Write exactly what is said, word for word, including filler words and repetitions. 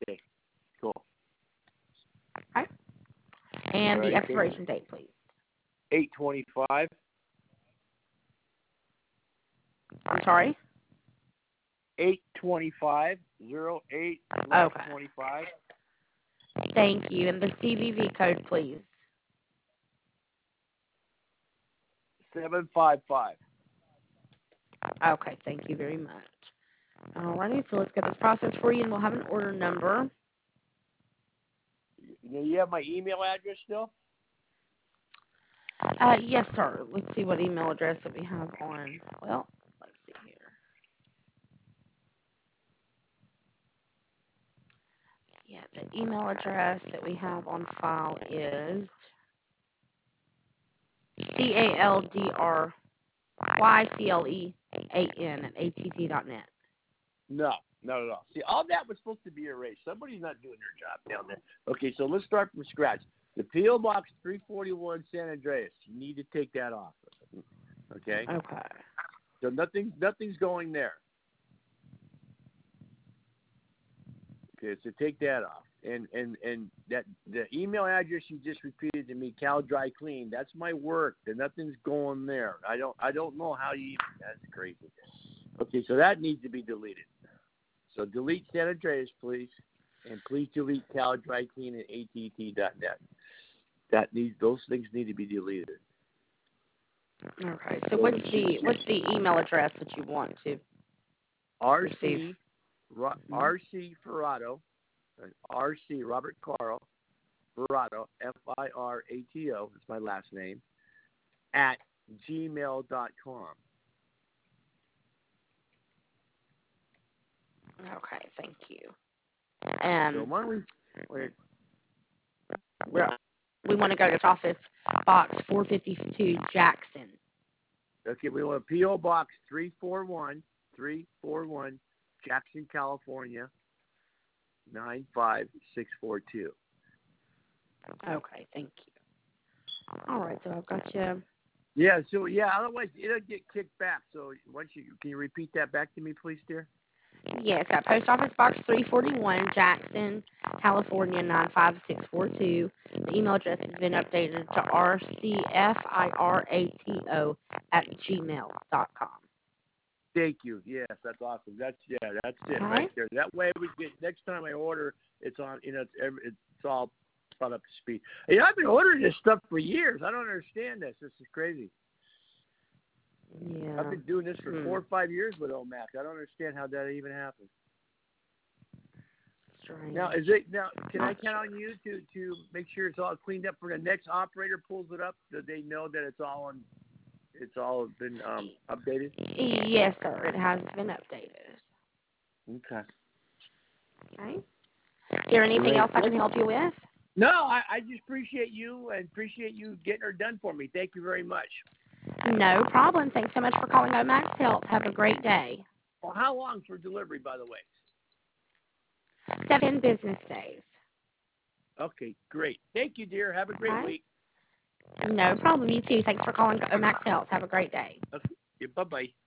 Okay, cool. Okay. And All the right, expiration date, please. eight twenty-five. I'm sorry? eight twenty-five, zero eight Okay. twenty-five. Thank you. And the C V V code, please. seven five five. Okay, thank you very much. Alrighty, so let's get this processed for you, and we'll have an order number. You have my email address still? Uh, yes, sir. Let's see what email address that we have on. Well, let's see here. Yeah, the email address that we have on file is C A L D R Y C L E A N at A T T dot net. No, not at all. See, all that was supposed to be erased. Somebody's not doing their job down there. Okay, so let's start from scratch. The P O Box three forty-one San Andreas, you need to take that off. Okay? Okay. So nothing, nothing's going there. Okay, so take that off. And and and that the email address you just repeated to me, Cal Dry Clean, that's my work. There nothing's going there. I don't I don't know how you even, that's crazy. Okay, so that needs to be deleted. So delete San Andreas, please, and please delete Cal Dry Clean at A T T dot net. That needs those things need to be deleted. Okay. So what's the what's the email address that you want to R C receive? R C Ferrato, R C Robert Carl Ferrato, F I R A T O, that's my last name, at gmail dot com. Okay, thank you. And So why don't we wait. we're, we want to go to office box four fifty-two, Jackson. Okay, we want a P O Box three forty-one, three forty-one, Jackson, California, nine five six four two. Okay, thank you. All right, so I've got you. Yeah, so yeah, otherwise it'll get kicked back. So once you can you repeat that back to me, please, dear? Yes, got post office box three forty-one, Jackson, California, nine five six four two. The email address has been updated to R C F I R A T O at gmail dot com. Thank you. Yes, that's awesome. That's yeah, that's it Okay. right there. That way we get next time I order, it's on. You know, it's every, it's all brought up to speed. Hey, I've been ordering this stuff for years. I don't understand this. This is crazy. Yeah. I've been doing this for Hmm. four or five years with O M A C. I don't understand how that even happened. Strange. Now, is it now? Can I Not count on you to to make sure it's all cleaned up for the next operator pulls it up? Do they know that it's all on? It's all been um, updated. Yes, sir. It has been updated. Okay. Okay. Is there anything Great. else I can help you with? No, I, I just appreciate you and appreciate you getting her done for me. Thank you very much. No problem. Thanks so much for calling Omax Health. Have a great day. Well, how long for delivery, by the way? Seven business days. Okay, great. Thank you, dear. Have a great Okay. week. No problem. You too. Thanks for calling Omax Health. Have a great day. Okay. Bye-bye.